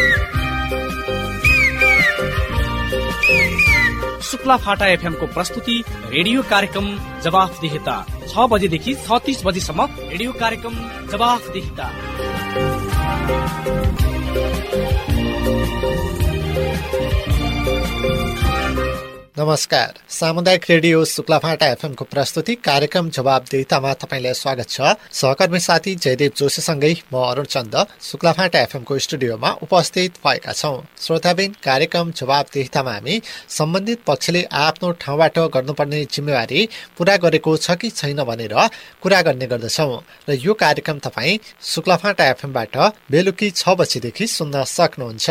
शुक्ला फाटा एफएम को प्रस्तुति रेडियो कार्यक्रम जवाफदेहिता 6 बजेदेखि 36 बजेसम्म रेडियो कार्यक्रम जवाफदेहिता। नमस्कार, सामुदायिक रेडियो शुक्लाफाटा एफएम को प्रस्तुति कार्यक्रम जवाफदेहितामा तपाईलाई स्वागत छ। सहकर्मी साथी जयदेव जोशीसँगै म अरुण चन्द शुक्लाफाटा एफएम को स्टुडियोमा उपस्थित भएका छौं। श्रोताबिन, कार्यक्रम जवाफदेहितामा हामी सम्बन्धित पक्षले आफ्नो ठाउँबाट गर्नुपर्ने जिम्मेवारी पूरा गरेको छ कि छैन भनेर कुरा गर्ने गर्दछौं र यो कार्यक्रम तपाई शुक्लाफाटा एफएमबाट बेलुकी 6 बजेदेखि सुन्न सक्नुहुन्छ।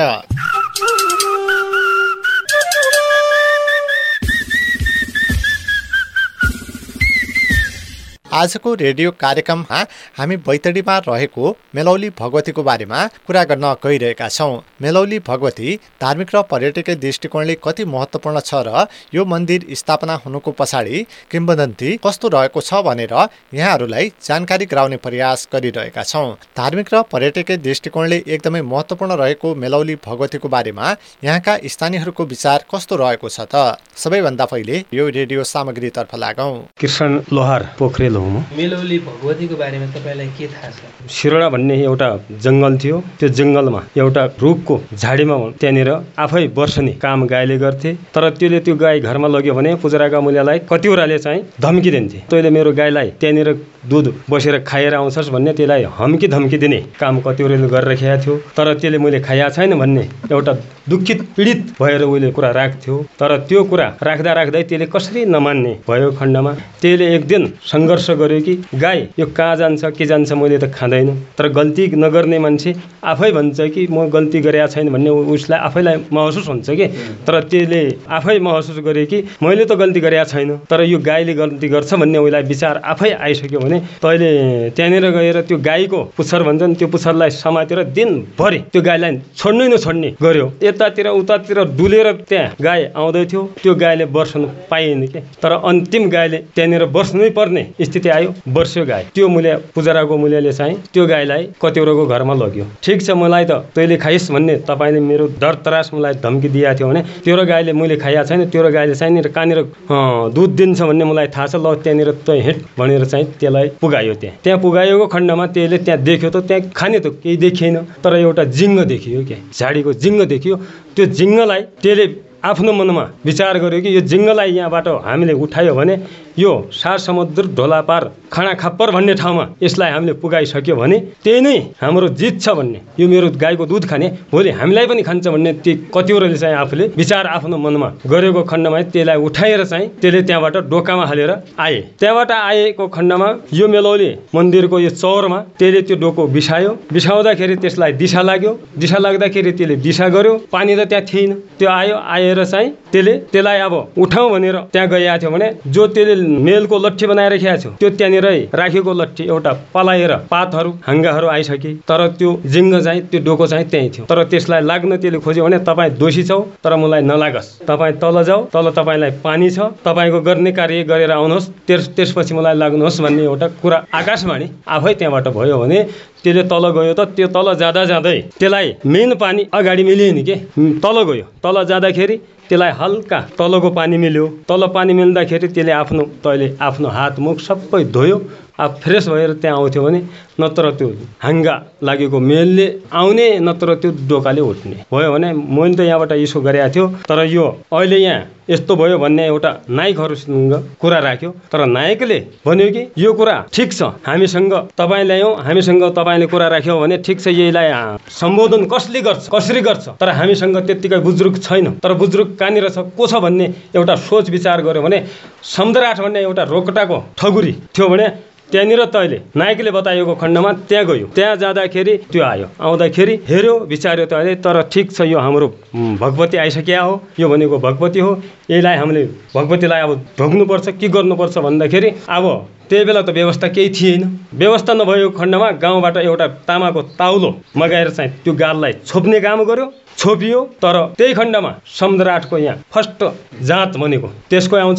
आजको रेडियो कार्यक्रममा हामी बैतडीमा रहेको मेलौली भगवतीको बारेमा कुरा गर्न गइरहेका छौं। मेलौली भगवती धार्मिक र पर्यटकीय दृष्टिकोणले कति महत्त्वपूर्ण छ र यो मन्दिर स्थापना हुनुको पछाडि किम्वदन्ती कस्तो रहेको छ भनेर यहाँहरूलाई जानकारी गराउने प्रयास गरिरहेका छौं। धार्मिक र पर्यटकीय दृष्टिकोणले एकदमै महत्त्वपूर्ण रहेको मेलौली भगवतीको बारेमा यहाँका स्थानीयहरूको विचार कस्तो रहेको छ त? सबैभन्दा पहिले यो रेडियो सामग्रीतर्फ लागौं। कृष्ण लोहार पोखरेल मेलौली भगवतीको बारेमा तपाईलाई के थाहा छ? शिरोडा भन्ने एउटा जंगल थियो। त्यो जंगलमा एउटा रुखको झाडीमा त्यहाँनिर आफै वर्षनी काम गाईले गर्थे। तर त्यसले त्यो गाई घरमा लग्यो भने पुजराका मूल्यलाई कतिवटाले चाहिँ धम्की दिन्थे। तैँले मेरो गाईलाई त्यहाँनिर दुध बसेर खाएर आउँछस् भन्ने त्यसलाई हम्की धम्की दिने काम कतिवटाले गरिराखेका थियो। तर त्यसले मैले खाया छैन भन्ने एउटा दुखित पीडित भएर उसले कुरा राख्थ्यो। तर त्यो कुरा राख्दा राख्दै त्यसले कसरी नमान्ने भयो खण्डमा त्यसले एक दिन सङ्घर्ष गर्यो कि गाई यो कहाँ जान्छ के जान्छ मैले त खाँदैन। तर गल्ती नगर्ने मान्छे आफै भन्छ कि म गल्ती गरेका छैन भन्ने उसलाई आफैलाई महसुस हुन्छ कि। तर त्यसले आफै महसुस गरे कि मैले त गल्ती गरेका छैन, तर यो गाईले गल्ती गर्छ भन्ने उसलाई विचार आफै आइसक्यो भने तैँले त्यहाँनिर गएर त्यो गाईको पुच्छर भन्छन् त्यो पुच्छरलाई समातेर दिनभरि त्यो गाईलाई छोड्नै नछोड्ने गर्यो। यतातिर उतातिर डुलेर त्यहाँ गाई आउँदै थियो। त्यो गाईले बर्स्नु पाइएन कि। तर अन्तिम गाईले त्यहाँनिर बस्नै पर्ने स्थिति आयो। वर्ष्यो गाई त्यो मूल्य पुजराको मूल्यले चाहिँ त्यो गाईलाई कतिवटाको घरमा लग्यो। ठिक छ, मलाई त तैँले खाइस् भन्ने तपाईँले मेरो डर तरास मलाई धम्की दिएको थियो भने तेरो गाईले मैले खाया छैन, तेरो गाईले चाहिँ कहाँनिर दुध दिन्छ भन्ने मलाई थाहा छ, ल त्यहाँनिर तँ हिँड भनेर चाहिँ त्यसलाई पुगायो। त्यहाँ पुगाएको खण्डमा त्यसले त्यहाँ देख्यो त त्यहाँ खाने त केही देखिएन। तर एउटा जिङ्ग देखियो क्या, झाडीको जिङ्ग देखियो। त्यो जिङ्गलाई त्यसले आफ्नो मनमा विचार गर्यो कि यो जिङ्गलाई यहाँबाट हामीले उठायो भने यो सार समुद्र ढोलापार खाँडाखप्पर भन्ने ठाउँमा यसलाई हामीले पुगाइसक्यो भने त्यही नै हाम्रो जित छ भन्ने, यो मेरो गाईको दुध खाने भोलि हामीलाई पनि खान्छ भन्ने त्यो कतिवटाले चाहिँ आफूले विचार आफ्नो मनमा गरेको खण्डमा त्यसलाई उठाएर चाहिँ त्यसले त्यहाँबाट डोकामा हालेर आए। त्यहाँबाट आएको खण्डमा यो मेलौली मन्दिरको यो चौरमा त्यसले त्यो डोको बिसायो। बिसाउँदाखेरि त्यसलाई दिशा लाग्यो। दिशा लाग्दाखेरि त्यसले दिशा गर्यो। पानी त त्यहाँ थिएन। त्यो आएर चाहिँ त्यसलाई अब उठाउँ भनेर त्यहाँ गइएको थियो भने जो त्यसले मेलको लट्ठी बनाएर राखेको थियो त्यो त्यहाँनिरै राखेको लट्ठी एउटा पलाएर पातहरू हाँगाहरू आइसके। तर त्यो जिङ्ग चाहिँ त्यो डोको चाहिँ त्यहीँ थियो। तर त्यसलाई लाग्न त्यसले खोज्यो भने तपाईँ दोषी छौ, तर मलाई नलागोस्, तपाईँ तल जाऊ, तल तपाईँलाई पानी छ, तपाईँको गर्ने कार्य गरेर आउनुहोस्, त्यसपछि मलाई लाग्नुहोस् भन्ने एउटा कुरा आकाशवाणी आफै त्यहाँबाट भयो भने त्यसले तल गयो। त त्यो तल जाँदा जाँदै त्यसलाई मेन पानी अगाडि मिलिएन कि तल गयो। तल जाँदाखेरि त्यसलाई हल्का तलको पानी मिल्यो। तल पानी मिल्दाखेरि त्यसले आफ्नो हात मुख सबै धोयो। अब फ्रेस भएर त्यहाँ आउँथ्यो भने नत्र त्यो हाँगा लागेको मेलले आउने, नत्र त्यो डोकाले उठ्ने भयो भने मैले त यहाँबाट यसो गरेको थियो। तर यो अहिले यहाँ यस्तो भयो भन्ने एउटा नायकहरूसँग कुरा राख्यो। तर नायकले भन्यो कि यो कुरा ठिक छ, हामीसँग तपाईँ ल्यायौँ, हामीसँग तपाईँले कुरा राख्यो भने ठिक छ, यहीलाई सम्बोधन कसरी गर्छ। तर हामीसँग त्यत्तिकै बुजुर्ग छैन। तर बुजुर्ग कहाँनिर छ, को छ भन्ने एउटा सोच विचार गर्यो भने समुद्राट भन्ने एउटा रोकटाको ठगुरी थियो भने त्यहाँनिर तैँले नायकले बताएको खण्डमा त्यहाँ गयो। त्यहाँ जाँदाखेरि त्यो आयो। आउँदाखेरि हेऱ्यो, विचार्यो तैँले, तर ठिक छ यो हाम्रो भगवती आइसक्या हो, यो भनेको भगवती हो, यसलाई हामीले भगवतीलाई अब ढोग्नुपर्छ के गर्नुपर्छ भन्दाखेरि अब त्यही बेला त व्यवस्था केही थिएन। व्यवस्था नभएको खण्डमा गाउँबाट एउटा तामाको ताउलो मगाएर चाहिँ त्यो गाललाई छोप्ने काम गर्यो। छोपियो। तर त्यही खण्डमा समुद्राटको यहाँ फर्स्ट जात भनेको त्यसको आउँछ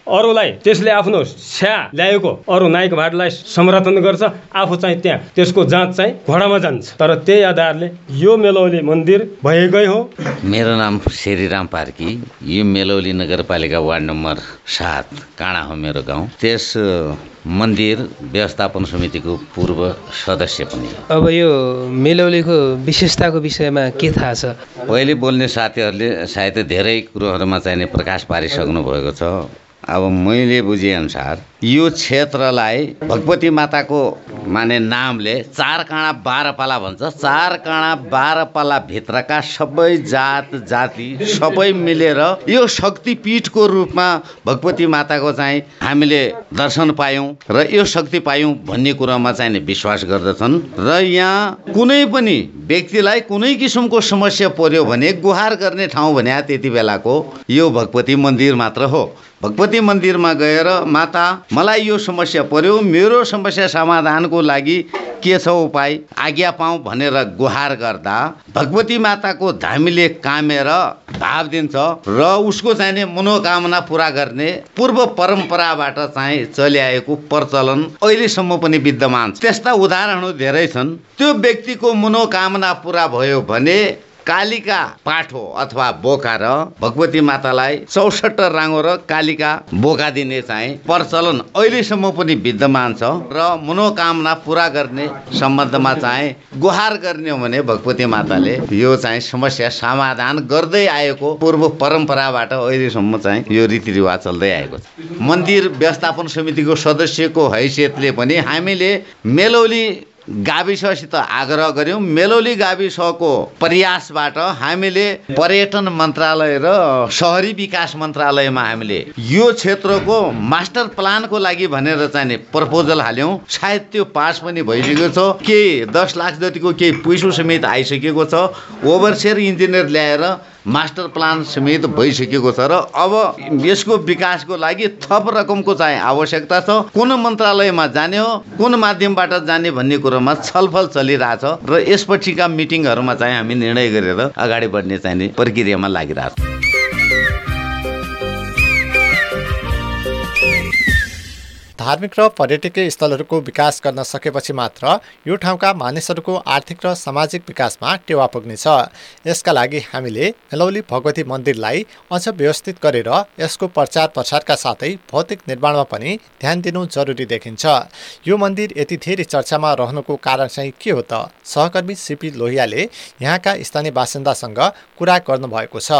अरूलाई त्यसले आफ्नो स्या ल्याएको अरू नाइक भाटलाई समर्थन गर्छ, आफू चाहिँ त्यहाँ त्यसको जाँच चाहिँ घोडामा जान्छ। तर त्यही आधारले यो मेलौली मन्दिर भएकै हो। मेरो नाम श्रीराम पार्की, यो मेलौली नगरपालिका वार्ड नम्बर 7 काँडा हो मेरो गाउँ। त्यस मन्दिर व्यवस्थापन समितिको पूर्व सदस्य पनि। अब यो मेलौलीको विशेषताको विषयमा के थाहा छ? पहिले बोल्ने साथीहरूले सायद धेरै कुरोहरूमा चाहिँ प्रकाश पारिसक्नु भएको छ। अब मैले बुझेअनुसार यो क्षेत्रलाई भगवती माताको माने नामले 4 काँडा 12 पाला भन्छ। 4 काँडा 12 पाला भित्रका सबै जात जाति सबै मिलेर यो शक्तिपीठको रूपमा भगवती माताको चाहिँ हामीले दर्शन पायौँ र यो शक्ति पायौँ भन्ने कुरामा चाहिँ विश्वास गर्दछन्। र यहाँ कुनै पनि व्यक्तिलाई कुनै किसिमको समस्या पर्यो भने गुहार गर्ने ठाउँ भने त्यति बेलाको यो भगवती मन्दिर मात्र हो। भगवती मन्दिरमा गएर माता मलाई यो समस्या पर्यो, मेरो समस्या समाधानको लागि के छ उपाय, आज्ञा पाऊँ भनेर गुहार गर्दा भगवती माताको धामीले कामेर भाव दिन्छ र उसको चाहिने मनोकामना पुरा गर्ने पूर्व परम्पराबाट चाहिँ चलिआएको प्रचलन अहिलेसम्म पनि विद्यमान छ। त्यस्ता उदाहरणहरू धेरै छन्। त्यो व्यक्तिको मनोकामना पुरा भयो भने कालिका पाठो अथवा बोका र भगवती मातालाई 64 राङ्गो र कालिका बोका दिने चाहिँ प्रचलन अहिलेसम्म पनि विद्यमान छ। र मनोकामना पुरा गर्ने सम्बन्धमा चाहिँ गुहार गर्ने हो भने भगवती माताले यो चाहिँ समस्या समाधान गर्दै आएको पूर्व परम्पराबाट अहिलेसम्म चाहिँ यो रीतिरिवाज चल्दै आएको छ। मन्दिर व्यवस्थापन समितिको सदस्यको हैसियतले पनि हामीले मेलौली गाविससित आग्रह गर्यौं। मेलौली गाविसको प्रयासबाट हामीले पर्यटन मन्त्रालय र शहरी विकास मन्त्रालयमा हामीले यो क्षेत्रको मास्टर प्लानको लागि भनेर चाहिँ प्रपोजल हाल्यौं। सायद त्यो पास पनि भइसकेको छ। केही 10 लाख जतिको केही पैसा समेत आइसकेको छ। ओभरसियर इन्जिनियर ल्याएर मास्टर प्लान समेत भइसकेको छ र अब यसको विकासको लागि थप रकमको चाहिँ आवश्यकता छ। कुन मन्त्रालयमा जाने हो, कुन माध्यमबाट जाने भन्ने कुरोमा छलफल चलिरहेछ र यसपछिका मिटिङहरूमा चाहिँ हामी निर्णय गरेर अगाडि बढ्ने चाहिँ प्रक्रियामा लागिरहेछ। धार्मिक र पर्यटकीय स्थलहरूको विकास गर्न सकेपछि मात्र यो ठाउँका मानिसहरूको आर्थिक र सामाजिक विकासमा टेवा पुग्नेछ। यसका लागि हामीले मेलौली भगवती मन्दिरलाई अझ व्यवस्थित गरेर यसको प्रचार प्रसारका साथै भौतिक निर्माणमा पनि ध्यान दिनु जरुरी देखिन्छ। यो मन्दिर यति धेरै चर्चामा रहनुको कारण चाहिँ के हो त? सहकर्मी सीपी लोहियाले यहाँका स्थानीय बासिन्दासँग कुरा गर्नुभएको छ।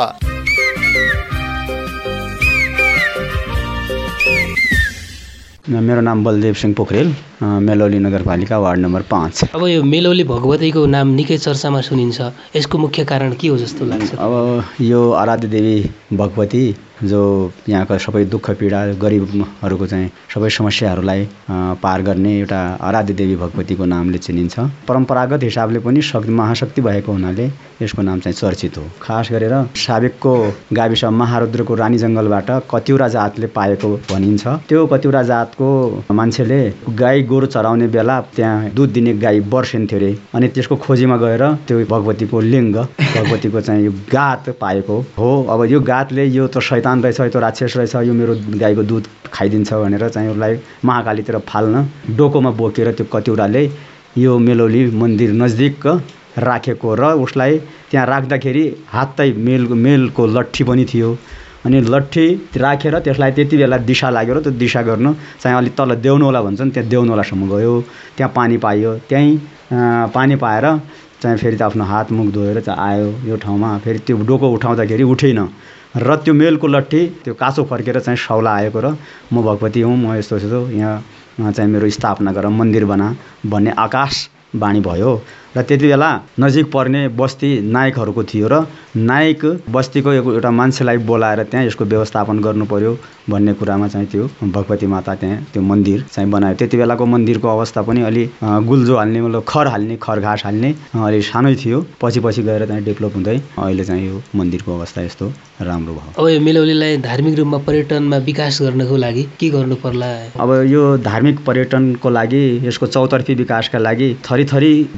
मेरो नाम बलदेव सिंह पोखरेल, मेलौली नगरपालिका वार्ड नम्बर 5। अब यो मेलौली भगवतीको नाम निकै चर्चामा सुनिन्छ, यसको मुख्य कारण के हो जस्तो लाग्छ? अब यो आराध्य देवी भगवती जो यहाँका सबै दुःख पीडा गरिबहरूको चाहिँ सबै समस्याहरूलाई पार गर्ने एउटा आराध्य देवी भगवतीको नामले चिनिन्छ। परम्परागत हिसाबले पनि महाशक्ति भएको हुनाले यसको नाम चाहिँ चर्चित हो। खास गरेर साबिकको गाविस महारुद्रको रानी जङ्गलबाट कतिवटा जातले पाएको भनिन्छ। त्यो कतिवटा जातको मान्छेले गाई गोरु चराउने बेला त्यहाँ दुध दिने गाई बर्सिन्थ्यो अरे, अनि त्यसको खोजीमा गएर त्यो भगवतीको लिङ्ग, भगवतीको चाहिँ यो गात पाएको हो। अब यो गातले यो त शैतान रहेछ, यो त राक्षस रहेछ, यो मेरो गाईको दुध खाइदिन्छ भनेर चाहिँ उसलाई महाकालीतिर फाल्न डोकोमा बोकेर त्यो कतिवटाले यो मेलौली मन्दिर नजिक राखेको र उसलाई त्यहाँ राख्दाखेरि हातै मेलको लट्ठी पनि थियो। अनि लट्ठी राखेर त्यसलाई त्यति बेला दिशा लाग्यो र त्यो दिशा गर्न चाहिँ अलि तल देउनौला भन्छन्, त्यहाँ देउनौलासम्म गयो। त्यहाँ पानी पाइयो, त्यहीँ पानी पाएर चाहिँ फेरि त आफ्नो हात मुख धोएर चाहिँ आयो यो ठाउँमा। फेरि त्यो डोको उठाउँदाखेरि उठेन र त्यो मेलको लट्ठी त्यो काँचो फर्केर चाहिँ सौला आएको र म भगवती हुँ, म यस्तो यहाँ चाहिँ मेरो स्थापना गर, मन्दिर बना भन्ने आकाशवाणी भयो। र त्यति बेला नजिक पर्ने बस्ती नायकहरूको थियो र नायक बस्तीको एउटा मान्छेलाई बोलाएर त्यहाँ यसको व्यवस्थापन गर्नु पर्यो भन्ने कुरामा चाहिँ त्यो भगवती माता त्यहाँ त्यो मन्दिर चाहिँ बनायो। त्यति बेलाको मन्दिरको अवस्था पनि अलि गुल्जो हाल्ने, मतलब खर हाल्ने, खर घाँस हाल्ने अलि सानै थियो। पछि गएर चाहिँ डेभलप हुँदै अहिले चाहिँ यो मन्दिरको अवस्था यस्तो राम्रो भयो। अब यो मेलौलीलाई धार्मिक रूपमा पर्यटनमा विकास गर्नको लागि के गर्नु पर्ला? अब यो धार्मिक पर्यटनको लागि यसको चौतर्फी विकासका लागि थरी गाउँहरू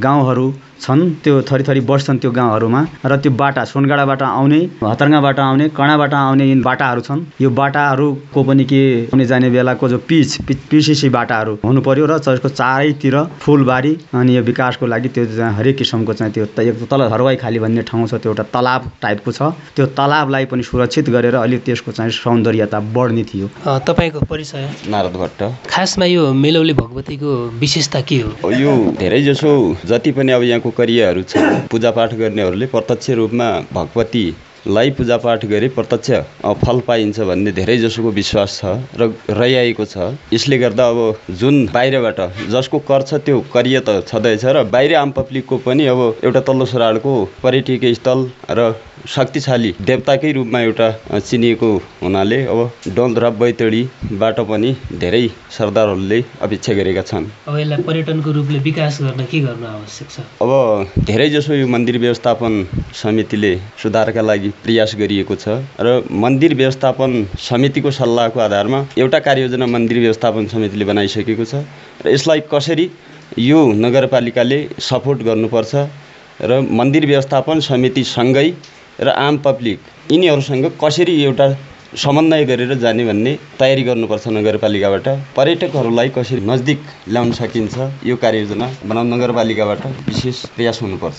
बाटाहरू छन् त्यो थरी बढ्छन् त्यो गाउँहरूमा र त्यो बाटा सोनगाडाबाट आउने हतरङ्गाबाट आउने कणाबाट आउने यिन बाटाहरू छन्। यो बाटाहरूको पनि के आउने जाने बेलाको जो पिसिसी बाटाहरू हुनु पर्यो र त्यसको चारैतिर फुलबारी अनि यो विकासको लागि त्यो हरेक किसिमको चाहिँ त्यो तल हरवाई खाली भन्ने ठाउँ छ, त्यो एउटा तलाब टाइपको छ, त्यो तलाबलाई पनि सुरक्षित गरेर अलि त्यसको चाहिँ सौन्दर्यता बढ्ने थियो। तपाईँको परिचय? नारद भट्ट। खासमा यो मेलौली भगवतीको विशेषता के हो? यो धेरै जसो जति पनि अब यहाँको करियाहरू छ पूजापाठ गर्नेहरूले प्रत्यक्ष रूपमा भगवतीलाई पूजापाठ गरे प्रत्यक्ष फल पाइन्छ भन्ने धेरै जसोको विश्वास छ र रहिआएको छ। यसले गर्दा अब जुन बाहिरबाट जसको कर छ त्यो करिया त छँदैछ र बाहिर आम पब्लिकको पनि अब एउटा तल्लो सोराडको पर्यटकीय स्थल र शक्तिशाली देवताकै रूपमा एउटा चिनिएको हुनाले अब डोल्द्र बैतडीबाट पनि धेरै सरदारहरूले अपेक्षा गरेका छन्। अब यसलाई पर्यटनको रूपले विकास गर्न के गर्न आवश्यक छ? अब धेरै जसो यो मन्दिर व्यवस्थापन समितिले सुधारका लागि प्रयास गरिएको छ र मन्दिर व्यवस्थापन समितिको सल्लाहको आधारमा एउटा कार्ययोजना मन्दिर व्यवस्थापन समितिले बनाइसकेको छ र यसलाई कसरी यो नगरपालिकाले सपोर्ट गर्नुपर्छ र मन्दिर व्यवस्थापन समितिसँगै र आम पब्लिक यिनीहरूसँग कसरी एउटा समन्वय गरेर जाने भन्ने तयारी गर्नुपर्छ। नगरपालिकाबाट पर्यटकहरूलाई कसरी नजिक ल्याउन सकिन्छ यो कार्ययोजना बनाउन नगरपालिकाबाट विशेष प्रयास हुनुपर्छ।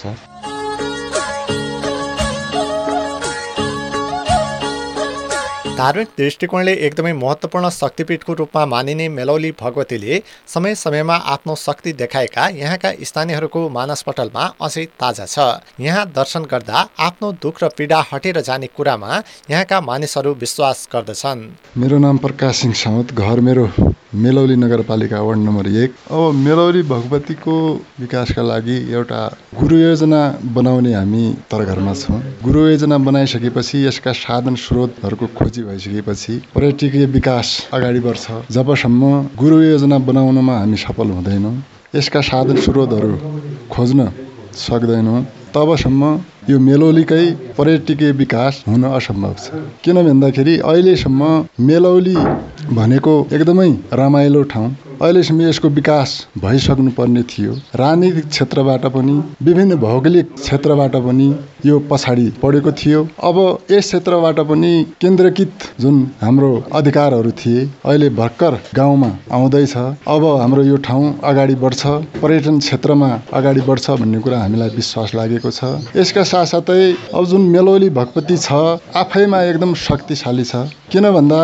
धार्मिक दृष्टिकोणले एकदमै महत्त्वपूर्ण शक्तिपीठको रूपमा मानिने मेलौली भगवतीले समय समयमा आफ्नो शक्ति देखाएका यहाँका स्थानीयहरूको मानसपटलमा अझै ताजा छ। यहाँ दर्शन गर्दा आफ्नो दुःख र पीडा हटेर जाने कुरामा यहाँका मानिसहरू विश्वास गर्दछन्। मेरो नाम प्रकाश सिंह साउद, घर मेरो मेलौली नगरपालिका वार्ड नम्बर 1। अब मेलौली भगवतीको विकासका लागि एउटा गुरु योजना बनाउने हामी तरघरमा छौँ। गुरु योजना बनाइसकेपछि यसका साधन स्रोतहरूको खोजी भइसकेपछि पर्यटकीय विकास अगाडि बढ्छ। जबसम्म गुरु योजना बनाउनमा हामी सफल हुँदैनौँ, यसका साधन स्रोतहरू खोज्न सक्दैनौँ, तबसम्म यो मेलौलीकै पर्यटकीय विकास हुन असम्भव छ। किन भन्दाखेरि अहिलेसम्म मेलौली भनेको एकदमै रमाइलो ठाउँ, अहिलेसम्म यसको विकास भइसक्नु पर्ने थियो। राजनीतिक क्षेत्रबाट पनि विभिन्न भौगोलिक क्षेत्रबाट पनि यो पछाडि पढेको थियो। अब यस क्षेत्रबाट पनि केन्द्रीकृत जुन हाम्रो अधिकारहरू थिए अहिले भर्खर गाउँमा आउँदैछ। अब हाम्रो यो ठाउँ अगाडि बढ्छ, पर्यटन क्षेत्रमा अगाडि बढ्छ भन्ने कुरा हामीलाई विश्वास लागेको छ। यसका साथसाथै अब जुन मेलौली भगवती छ आफैमा एकदम शक्तिशाली छ। किन भन्दा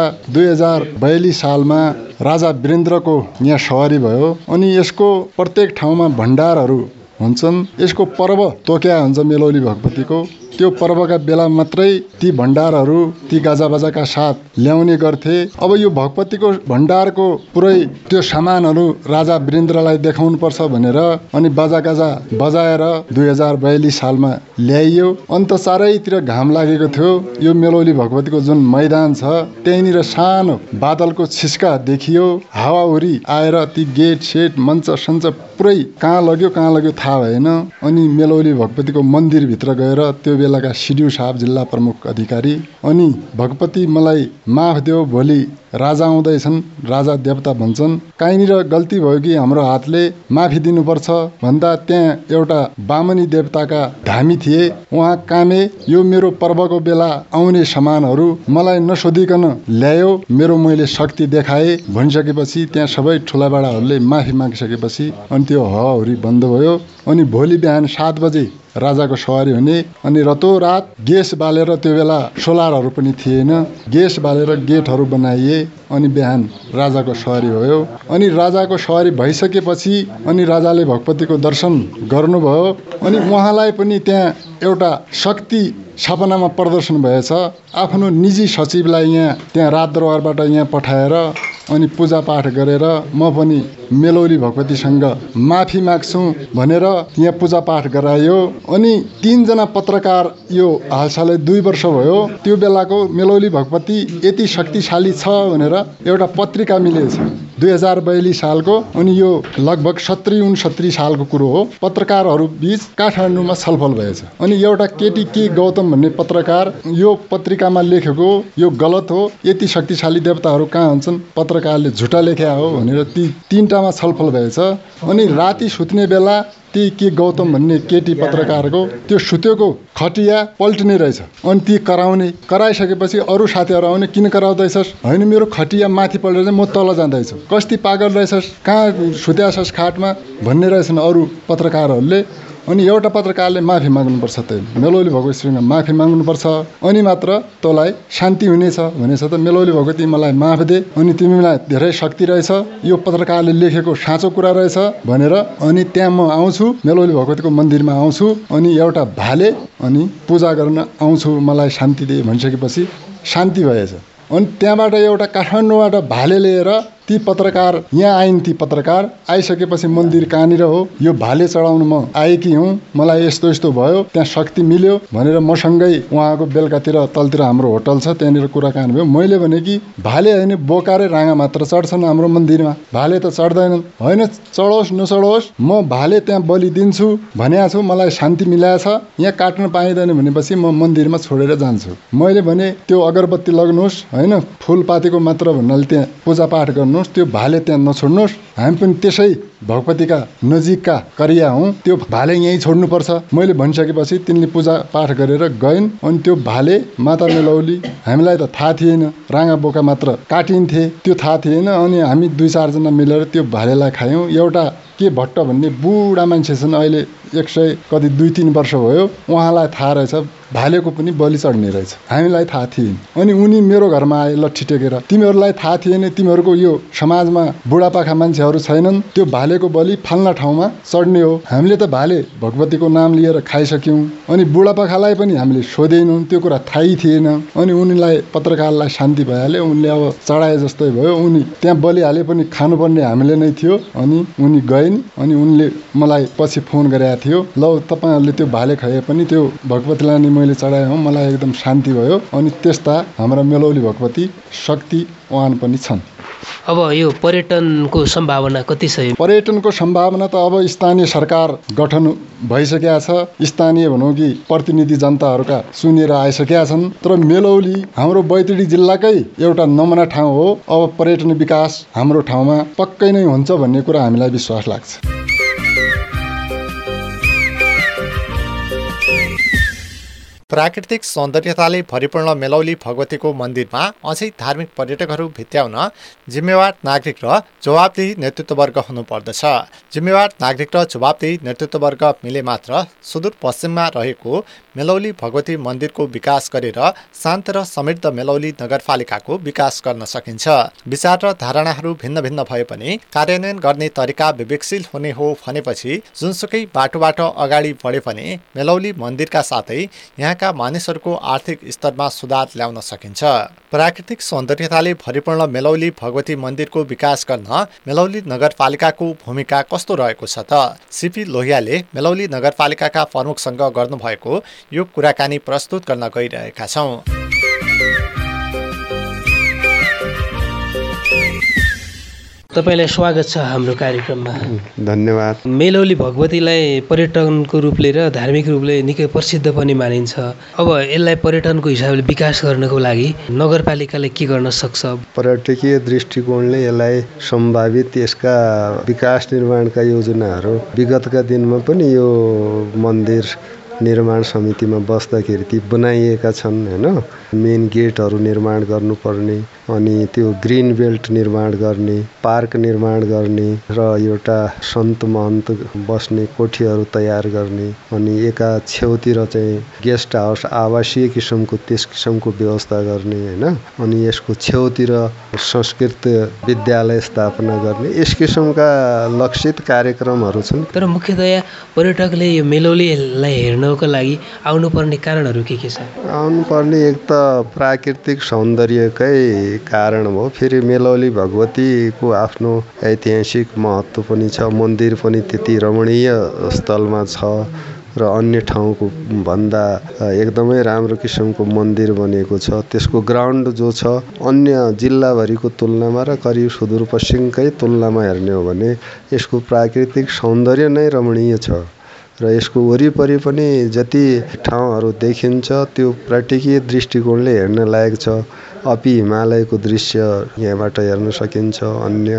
2042 सालमा राजा वीरेन्द्रको यहाँ सवारी भयो अनि यसको प्रत्येक ठाउँमा भण्डारहरू हुन्छन्। यसको पर्व तोक्या हुन्छ मेलौली भगवतीको। त्यो पर्वका बेला मात्रै ती भण्डारहरू ती गाजाबाजाका साथ ल्याउने गर्थे। अब यो भगवतीको भण्डारको पुरै त्यो सामानहरू राजा वीरेन्द्रलाई देखाउनुपर्छ भनेर अनि बाजागाजा बजाएर 2042 सालमा ल्याइयो। अन्त चारैतिर घाम लागेको थियो। यो मेलौली भगवतीको जुन मैदान छ त्यहीँनिर सानो बादलको छिस्का देखियो। हावाहुरी आएर ती गेट सेट मञ्च सञ्च पुरै कहाँ लग्यो थाहा भएन। अनि मेलौली भगवतीको मन्दिरभित्र गएर त्यो बेलाका सिडिओ साहब जिल्ला प्रमुख अधिकारी अनि भगवती मलाई माफ देऊ, भोलि राजा आउँदैछन्, राजा देवता भन्छन्, काहीँनिर गल्ती भयो कि हाम्रो हातले माफी दिनुपर्छ भन्दा त्यहाँ एउटा बामनी देवताका धामी थिए। उहाँ कामे यो मेरो पर्वको बेला आउने सामानहरू मलाई नसोधिकन ल्यायो, मेरो मैले शक्ति देखाएँ भनिसकेपछि त्यहाँ सबै ठुलाबडाहरूले माफी मागिसकेपछि अनि त्यो हावाहुरी बन्द भयो। अनि भोलि बिहान 7 बजे राजाको सवारी हुने। अनि रातोरात ग्यास बालेर, त्यो बेला सोलरहरू पनि थिएन, ग्यास बालेर गेटहरू बनाइए अनि बिहान राजाको सवारी भयो। अनि राजाको सवारी भइसकेपछि अनि राजाले भगवतीको दर्शन गर्नुभयो। अनि उहाँलाई पनि त्यहाँ एउटा शक्ति सपनामा प्रदर्शन भएछ। आफ्नो निजी सचिवलाई यहाँ त्यहाँ राजदरबारबाट यहाँ पठाएर अनि पूजापाठ गरेर म पनि मेलौली भगवतीसँग माफी माग्छु भनेर यहाँ पूजापाठ गरायो। अनि 3 जना पत्रकार यो हालसालै 2 वर्ष भयो त्यो बेलाको मेलौली भगवती यति शक्तिशाली छ भनेर एउटा पत्रिका मिलेछ 2042 सालको। अनि यो लगभग 70-69 सालको कुरो हो। पत्रकारहरू बीच काठमाडौँमा छलफल भएछ। अनि एउटा केटी के गौतम भन्ने पत्रकार यो पत्रिकामा लेखेको यो गलत हो, यति शक्तिशाली देवताहरू कहाँ हुन्छन्, पत्रकारले झुटा लेख्या हो भनेर ती 3टामा छलफल भएछ। अनि राति सुत्ने बेला ती के गौतम भन्ने केटी पत्रकारको त्यो सुतेको खटिया पल्टिने रहेछ। अनि ती कराइसकेपछि अरू साथीहरू आउने, किन कराउँदैछस्? होइन, मेरो खटिया माथि पल्टेर म तल जाँदैछु। कस्ती पागल रहेछस्, कहाँ सुत्याछस् खाटमा भन्ने रहेछन् अरू पत्रकारहरूले। अनि एउटा पत्रकारले माफी माग्नुपर्छ, त्यही मेलौली भगवतीसँग माफी माग्नुपर्छ, अनि मात्र तँलाई शान्ति हुनेछ भनेछ त मेलौली भगवती मलाई माफ दे, अनि तिमीलाई धेरै शक्ति रहेछ, यो पत्रकारले लेखेको साँचो कुरा रहेछ भनेर अनि त्यहाँ म आउँछु, मेलौली भगवतीको मन्दिरमा आउँछु, अनि एउटा भाले अनि पूजा गर्न आउँछु, मलाई शान्ति दे भनिसकेपछि शान्ति भएछ। अनि त्यहाँबाट एउटा काठमाडौँबाट भाले लिएर ती पत्रकार यहाँ आइन्। ती पत्रकार आइसकेपछि मन्दिर कहाँनिर हो, यो भाले चढाउन म आएकी हुँ, मलाई यस्तो यस्तो भयो, त्यहाँ शक्ति मिल्यो भनेर मसँगै उहाँको बेलुकातिर तलतिर हाम्रो होटल छ, त्यहाँनिर कुराकानी भयो। मैले भने कि भाले होइन, बोकारे राँगा मात्र चढ्छन् हाम्रो मन्दिरमा, भाले त चढ्दैनन्। होइन, चढोस् नचढोस्, म भाले त्यहाँ बलि दिन्छु भनेको छु, मलाई शान्ति मिलाएछ, यहाँ काट्न पाइँदैन भनेपछि म मन्दिरमा छोडेर जान्छु। मैले भने त्यो अगरबत्ती लग्नुहोस्, होइन, फुलपातीको मात्र भन्नाले त्यहाँ पूजापाठ गर्नु, त्यो भाले त्यहाँ नछोड्नुहोस्, हामी पनि त्यसै भगवतीका नजिकका करिया हौँ, त्यो भाले यहीँ छोड्नुपर्छ। मैले भनिसकेपछि तिनले पूजा पाठ गरेर गइन्। अनि त्यो भाले माता मेलौली, हामीलाई त थाहा थिएन, राँगा बोका मात्र काटिन्थे, त्यो थाहा थिएन। अनि हामी 2-4 जना मिलेर त्यो भालेलाई खायौँ। एउटा के भट्ट भन्ने बुढा मान्छे छन्, अहिले 100 वर्ष भयो, उहाँलाई थाहा रहेछ भालेको पनि बलि चढ्ने रहेछ, हामीलाई थाहा थिएन। अनि उनी मेरो घरमा आए लट्ठी टेकेर, तिमीहरूलाई थाहा थिएन, तिमीहरूको यो समाजमा बुढापाका मान्छेहरू छैनन्, त्यो भालेको बलि फाल्ना ठाउँमा चढ्ने हो। हामीले त भाले भगवतीको नाम लिएर खाइसक्यौँ, अनि बुढापाकालाई पनि हामीले सोधेनौँ, त्यो कुरा थाहै थिएन। अनि उनीलाई पत्रकारलाई शान्ति भइहाल्यो, उनले अब चढाए जस्तै भयो, उनी त्यहाँ बलिहाले पनि खानुपर्ने हामीले नै थियो। अनि उनी गइन्। अनि उनले मलाई पछि फोन गरेको थियो, ल तपाईँहरूले त्यो भाले खाए पनि त्यो भगवतीलाई नै मैले चढाएँ हौ, मलाई एकदम शान्ति भयो। अनि त्यस्ता हाम्रा मेलौली भगवती शक्तिवान पनि छन्। अब यो पर्यटनको सम्भावना कति छ? पर्यटनको सम्भावना त अब स्थानीय सरकार गठन भइसकेका छ, स्थानीय भनौँ कि प्रतिनिधि जनताहरूका चुनेर आइसकेका छन्। तर मेलौली हाम्रो बैतडी जिल्लाकै एउटा नमुना ठाउँ हो। अब पर्यटन विकास हाम्रो ठाउँमा पक्कै नै हुन्छ भन्ने कुरा हामीलाई विश्वास लाग्छ। प्राकृतिक सौन्दर्यताले भरिपूर्ण मेलौली भगवतीको मन्दिरमा अझै धार्मिक पर्यटकहरू भित्र्याउन जिम्मेवार नागरिक र जवाबदेही नेतृत्ववर्ग हुनुपर्दछ। जिम्मेवार नागरिक र जवाबदेही नेतृत्ववर्ग मिले मात्र सुदूरपश्चिममा रहेको मेलौली भगवती मन्दिरको विकास गरेर शान्त र समृद्ध मेलौली नगरपालिकाको विकास गर्न सकिन्छ। विचार र धारणाहरू भिन्न भिन्न भए पनि कार्यान्वयन गर्ने तरिका विवेकशील हुने हो भनेपछि जुनसुकै बाटोबाट अगाडि बढे पनि मेलौली मन्दिरका साथै यहाँका मानिसहरूको आर्थिक स्तरमा सुधार ल्याउन सकिन्छ। प्राकृतिक सौन्दर्यताले भरिपूर्ण मेलौली भगवती मन्दिरको विकास गर्न मेलौली नगरपालिकाको भूमिका कस्तो रहेको छ त? सीपी लोहियाले मेलौली नगरपालिकाका प्रमुखसँग गर्नुभएको यो कुराकानी प्रस्तुत गर्न गइरहेका छौँ। तपाईलाई स्वागत छ हाम्रो कार्यक्रममा। धन्यवाद। मेलौली भगवतीलाई पर्यटनको रूपले र धार्मिक रूपले निकै प्रसिद्ध पनि मानिन्छ। अब यसलाई पर्यटनको हिसाबले विकास गर्नको लागि नगरपालिकाले के गर्न सक्छ? पर्यटकीय दृष्टिकोणले यसलाई सम्भावित यसका विकास निर्माणका योजनाहरू विगतका दिनमा पनि यो मन्दिर निर्माण समितिमा बस्दाखेरि ती बनाइएका छन् हैन। मेन गेटहरू निर्माण गर्नुपर्ने, अनि त्यो ग्रिन बेल्ट निर्माण गर्ने, पार्क निर्माण गर्ने र एउटा सन्त महन्त बस्ने कोठीहरू तयार गर्ने, अनि एका छेउतिर चाहिँ गेस्ट हाउस आवासीय किसिमको त्यस किसिमको व्यवस्था गर्ने हैन। अनि यसको छेउतिर संस्कृत विद्यालय स्थापना गर्ने, यस किसिमका लक्षित कार्यक्रमहरू छन्। तर मुख्यतया पर्यटकले यो मेलौलीलाई हेर्नको लागि आउनुपर्ने कारणहरू के छ? आउनुपर्ने एक त प्राकृतिक सौन्दर्यकै कारण हो। फेरि मेलौली भगवतीको आफ्नो ऐतिहासिक महत्त्व पनि छ, मन्दिर पनि त्यति रमणीय स्थलमा छ र अन्य ठाउँको भन्दा एकदमै राम्रो किसिमको मन्दिर बनेको छ। त्यसको ग्राउन्ड जो छ अन्य जिल्लाभरिको तुलनामा र करिब सुदूरपश्चिमकै तुलनामा हेर्ने हो भने यसको प्राकृतिक सौन्दर्य नै रमणीय छ र यसको वरिपरि पनि जति ठाउँहरू देखिन्छ त्यो पर्यटकीय दृष्टिकोणले हेर्न लायक छ। अपि हिमालयको दृश्य यहाँबाट हेर्न सकिन्छ, अन्य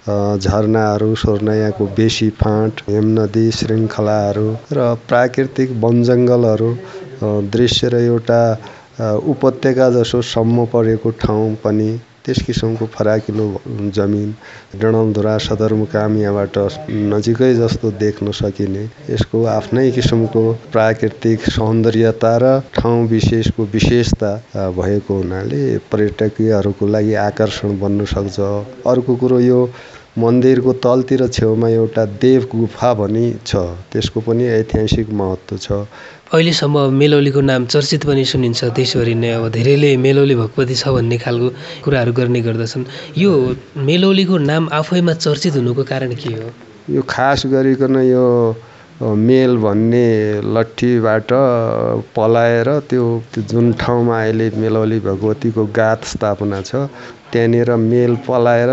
झरनाहरू, सोर्नायाको बेसी फाँट, हेमनदी श्रृङ्खलाहरू र प्राकृतिक वनजङ्गलहरू दृश्य र एउटा उपत्यका जसो सम्म परेको ठाउँ पनि त्यस किसिमको फराकिलो जमिन, डडेलधुरा सदरमुकाम यहाँबाट नजिकै जस्तो देख्न सकिने, यसको आफ्नै किसिमको प्राकृतिक सौन्दर्यता र ठाउँ विशेषको विशेषता भएको हुनाले पर्यटकीयहरूको लागि आकर्षण बन्न सक्छ। अर्को कुरो, यो मन्दिरको तलतिर छेउमा एउटा देव गुफा पनि छ, त्यसको पनि ऐतिहासिक महत्त्व छ। अहिलेसम्म मेलौलीको नाम चर्चित पनि सुनिन्छ देशभरि नै। अब धेरैले मेलौली भगवती छ भन्ने खालको कुराहरू गर्ने गर्दछन्। यो मेलौलीको नाम आफैमा चर्चित हुनुको कारण के हो? यो खास गरिकन यो मेल भन्ने लट्ठीबाट पलाएर त्यो जुन ठाउँमा अहिले मेलौली भगवतीको गाथ स्थापना छ त्यहाँनिर मेल पलाएर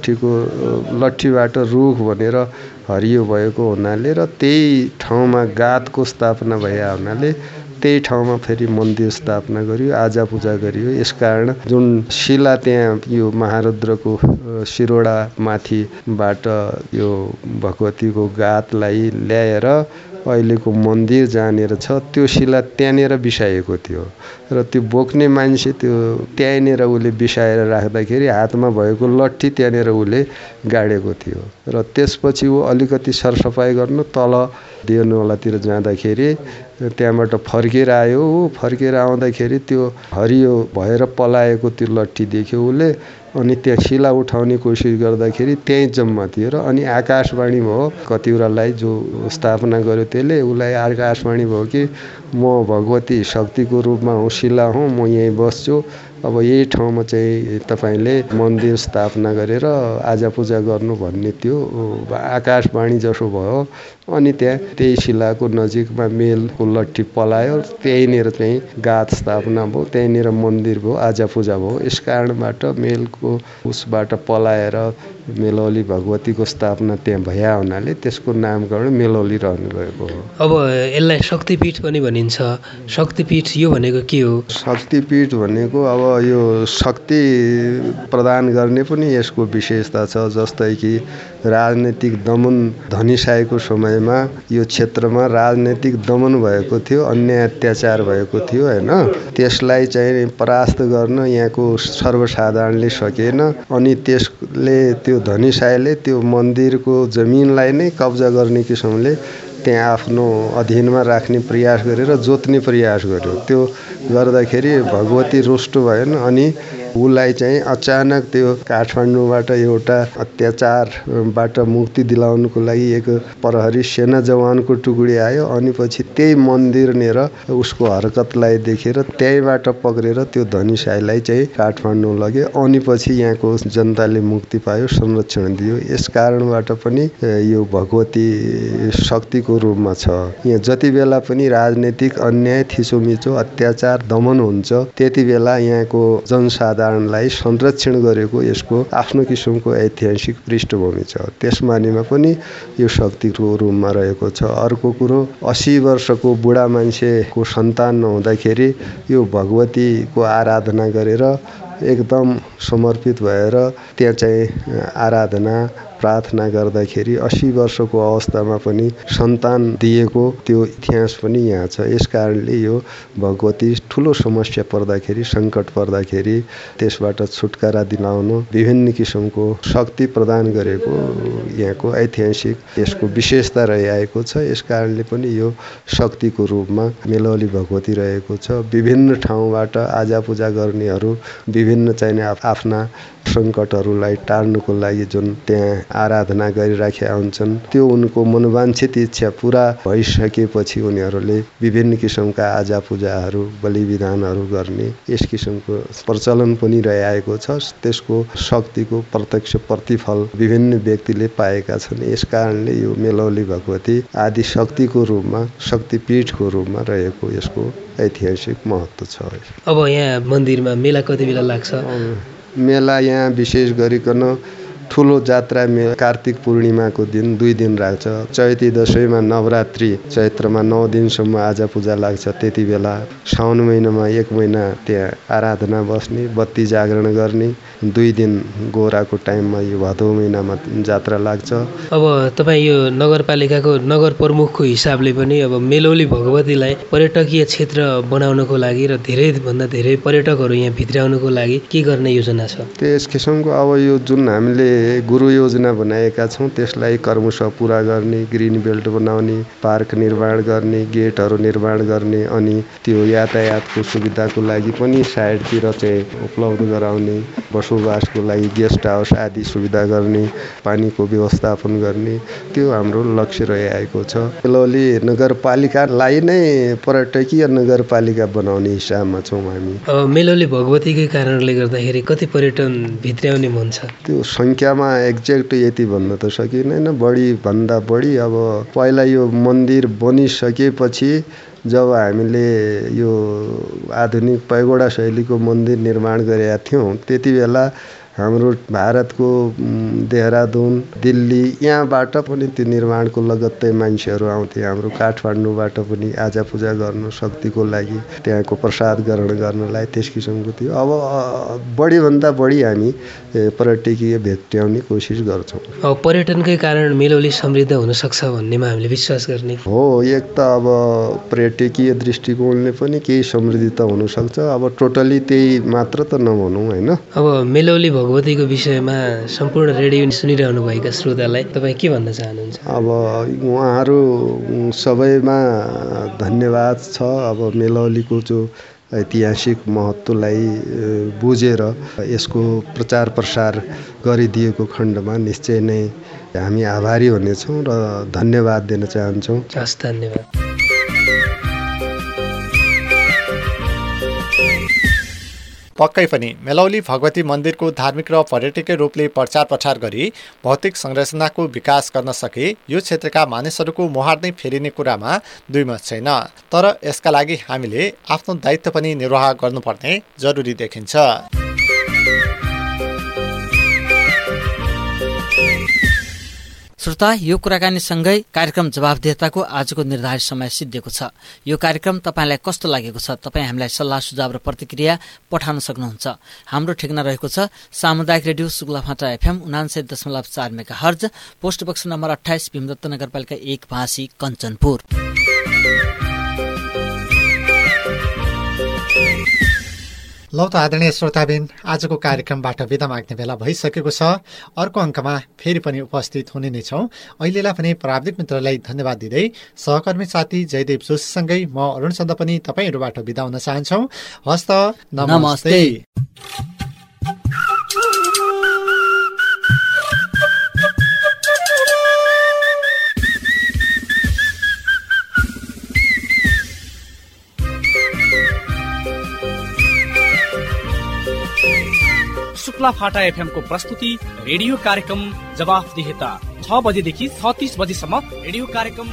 लट्ठीबाट रुख भनेर हरियो भएको हुनाले र त्यही ठाउँमा गाथको स्थापना भए हुनाले त्यही ठाउँमा फेरि मन्दिर स्थापना गरियो, आजा पूजा गरियो। यसकारण जुन शिला त्यहाँ यो महारुद्रको शिरोडा माथिबाट यो भगवतीको गाथलाई ल्याएर अहिलेको मन्दिर जहाँनिर छ त्यो शिला त्यहाँनिर बिसाएको थियो र त्यो बोक्ने मान्छे त्यो त्यहीँनिर उसले बिसाएर राख्दाखेरि हातमा भएको लट्ठी त्यहाँनिर उसले गाडेको थियो र त्यसपछि ऊ अलिकति सरसफाइ गर्न तल देवनवालातिर जाँदाखेरि त्यहाँबाट फर्केर आयो। फर्केर आउँदाखेरि त्यो हरियो भएर पलाएको त्यो लट्ठी देख्यो उसले, अनि त्यहाँ शिला उठाउने कोसिस गर्दाखेरि त्यहीँ जम्मा थियो र अनि आकाशवाणी भयो कतिवटालाई जो स्थापना गर्यो त्यसले, उसलाई आकाशवाणी भयो कि म भगवती शक्तिको रूपमा हुँ, शिला हुँ, म यहीँ बस्छु, अब यही ठाउँमा चाहिँ तपाईँले मन्दिर स्थापना गरेर आजा पूजा गर्नु भन्ने त्यो आकाशवाणी जसो भयो। अनि त्यहाँ त्यही शिलाको नजिकमा मेलको लट्ठी पलायो, त्यहीँनिर चाहिँ गाथ स्थापना भयो, त्यहीँनिर मन्दिर भयो, आजा पूजा भयो। यस कारणबाट मेलको उसबाट पलाएर मेलौली भगवतीको स्थापना त्यहाँ भया हुनाले त्यसको नामकरण मेलौली रहनु गएको हो। अब यसलाई शक्तिपीठ पनि भनिन्छ। शक्तिपीठ यो भनेको के हो? शक्तिपीठ भनेको अब यो शक्ति प्रदान गर्ने पनि यसको विशेषता छ। जस्तै कि राजनैतिक दमन धनीसाईको समयमा यो क्षेत्रमा राजनैतिक दमन भएको थियो, अन्याय अत्याचार भएको थियो हैन, त्यसलाई चाहिँ परास्त गर्न यहाँको सर्वसाधारणले सकेन। अनि त्यसले त्यो धनीसाईले त्यो मन्दिरको जमिनलाई नै कब्जा गर्ने किसिमले त्यहाँ आफ्नो अधीनमा राख्ने प्रयास गरेर जोत्ने प्रयास गर्यो। त्यो गर्दाखेरि भगवती रुष्ट भएन अनि उसलाई चाहिँ अचानक त्यो काठमाडौँबाट एउटा अत्याचारबाट मुक्ति दिलाउनको लागि एक प्रहरी सेना जवानको टुकडी आयो। अनि पछि त्यही मन्दिरनेर उसको हरकतलाई देखेर त्यहीबाट पक्रेर त्यो धनीसाईलाई चाहिँ काठमाडौँ लग्यो। अनि पछि यहाँको जनताले मुक्ति पायो, संरक्षण दियो। यस कारणबाट पनि यो भगवती शक्तिको रूपमा छ। यहाँ जति बेला पनि राजनैतिक अन्याय, थिचोमिचो, अत्याचार, दमन हुन्छ त्यति बेला यहाँको जनसाधारणलाई संरक्षण गरेको यसको आफ्नो किसिमको ऐतिहासिक पृष्ठभूमि छ। त्यसमानिमा पनि यो शक्तिको रूपमा रहेको छ। अर्को कुरो, 80 वर्षको बुढा मान्छेको सन्तान नहुँदाखेरि यो भगवतीको आराधना गरेर एकदम समर्पित भएर त्यहाँ चाहिँ आराधना प्रार्थना गर्दाखेरि 80 वर्षको अवस्थामा पनि सन्तान दिएको त्यो इतिहास पनि यहाँ छ। यस कारणले यो भगवती ठुलो समस्या पर्दाखेरि, सङ्कट पर्दाखेरि त्यसबाट छुटकारा दिलाउन विभिन्न किसिमको शक्ति प्रदान गरेको यहाँको ऐतिहासिक यसको विशेषता रहिआएको छ। यस कारणले पनि यो शक्तिको रूपमा मेलौली भगवती रहेको छ। विभिन्न ठाउँबाट आजा पूजा गर्नेहरू विभिन्न चाहिने आफ्ना सङ्कटहरूलाई टार्नुको लागि जुन त्यहाँ आराधना गरिराखेका हुन्छन् त्यो उनको मनोवाञ्छित इच्छा पुरा भइसकेपछि उनीहरूले विभिन्न किसिमका आजा पूजाहरू, बलि विधानहरू गर्ने यस किसिमको प्रचलन पनि रहिआएको छ। त्यसको शक्तिको प्रत्यक्ष प्रतिफल विभिन्न व्यक्तिले पाएका छन्। यस कारणले यो मेलौली भगवती आदि शक्तिको रूपमा, शक्तिपीठको रूपमा रहेको यसको ऐतिहासिक महत्त्व छ। अब यहाँ मन्दिरमा मेला कति बेला लाग्छ? मेला यहाँ विशेष गरिकन ठुलो जात्रा कार्तिक पूर्णिमाको दिन 2 दिन राख्छ। चैती दशैँमा नवरात्रि चैत्रमा 9 दिनसम्म आजा पूजा लाग्छ। त्यति बेला साउन महिनामा 1 महिना त्यहाँ आराधना बस्ने, बत्ती जागरण गर्ने। 2 दिन गोराको टाइममा यो भदौ महिनामा जात्रा लाग्छ। अब तपाईँ यो नगरपालिकाको नगर प्रमुखको हिसाबले पनि अब मेलौली भगवतीलाई पर्यटकीय क्षेत्र बनाउनको लागि र धेरैभन्दा धेरै पर्यटकहरू यहाँ भित्राउनको लागि के गर्ने योजना छ? त्यस किसिमको अब यो जुन हामीले गुरु योजना बनाएका छौँ त्यसलाई क्रमशः पुरा गर्ने, ग्रिन बेल्ट बनाउने, पार्क निर्माण गर्ने, गेटहरू निर्माण गर्ने, अनि त्यो यातायातको सुविधाको लागि पनि साइडतिर चाहिँ उपलब्ध गराउने, बसोबासको लागि गेस्ट हाउस आदि सुविधा गर्ने, पानीको व्यवस्थापन गर्ने, त्यो हाम्रो लक्ष्य रहिआएको छ। मेलौली नगरपालिकालाई नै पर्यटकीय नगरपालिका बनाउने हिसाबमा छौँ हामी। मेलौली भगवतीकै कारणले गर्दाखेरि कति पर्यटन भित्राउने मन छ? त्यो सङ्ख्यामा एक्ज्याक्ट यति भन्न त सकिँदैन, बढी भन्दा बढी। अब पहिला यो मन्दिर बनिसकेपछि जब हामीले यो आधुनिक पैगोडा शैलीको मन्दिर निर्माण गरेका थियौँ त्यति बेला हाम्रो भारतको देहरादुन, दिल्ली यहाँबाट पनि त्यो निर्माणको लगत्तै मान्छेहरू आउँथे। हाम्रो काठमाडौँबाट पनि आजा पूजा गर्न, शक्तिको लागि त्यहाँको प्रसाद ग्रहण गर्नलाई त्यस किसिमको थियो। अब बढीभन्दा बढी हामी पर्यटकीय भेट्याउने कोसिस गर्छौँ। अब पर्यटनकै कारण मेलौली समृद्ध हुनसक्छ भन्नेमा हामीले विश्वास गर्ने हो। एक त अब पर्यटकीय दृष्टिकोणले पनि केही समृद्धि त हुनसक्छ। अब टोटली त्यही मात्र त नभनौँ होइन। अब मेलौली भगवतीको विषयमा सम्पूर्ण रेडियो सुनिरहनु भएका श्रोतालाई तपाईँ के भन्न चाहनुहुन्छ? अब उहाँहरू सबैमा धन्यवाद छ। अब मेलौलीको जो ऐतिहासिक महत्त्वलाई बुझेर यसको प्रचार प्रसार गरिदिएको खण्डमा निश्चय नै हामी आभारी हुनेछौँ र धन्यवाद दिन चाहन्छौँ। हस्, धन्यवाद। पक्कै पनि मेलौली भगवती मन्दिरको धार्मिक र पर्यटकीय रूपले प्रचार प्रसार गरी भौतिक संरचनाको विकास गर्न सके यो क्षेत्रका मानिसहरूको मुहार नै फेरिने कुरामा दुई मत छैन। तर यसका लागि हामीले आफ्नो दायित्व पनि निर्वाह गर्नुपर्ने जरुरी देखिन्छ। श्रोता, यो कुराकानीसँगै कार्यक्रम जवाफदेहताको आजको निर्धारित समय सिद्धिएको छ। यो कार्यक्रम तपाईँलाई कस्तो लागेको छ? तपाईँ हामीलाई सल्लाह सुझाव र प्रतिक्रिया पठाउन सक्नुहुन्छ। हाम्रो ठेगाना रहेको छ सामुदायिक रेडियो सुगुलाफाटा FM 99.4 megahertz, post box number 28, Bhimdatta नगरपालिका 1, भाँसी, कञ्चनपुर। लौ त आदरणीय श्रोताबिन, आजको कार्यक्रमबाट बिदा माग्ने बेला भइसकेको छ। अर्को अङ्कमा फेरि पनि उपस्थित हुने नै छौँ। अहिलेलाई पनि प्राविधिक मित्रलाई धन्यवाद दिँदै सहकर्मी साथी जयदेव जोशीसँगै म अरुण चन्द पनि तपाईँहरूबाट बिदा हुन चाहन्छौँ। हस्त, नमस्ते। शुक्ला फाटा FM को प्रस्तुति रेडियो कार्यक्रम जवाफदेहिता 6 बजेदेखि 36 बजेसम्म रेडियो कार्यक्रम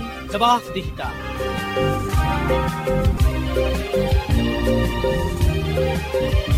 जवाफदेहिता।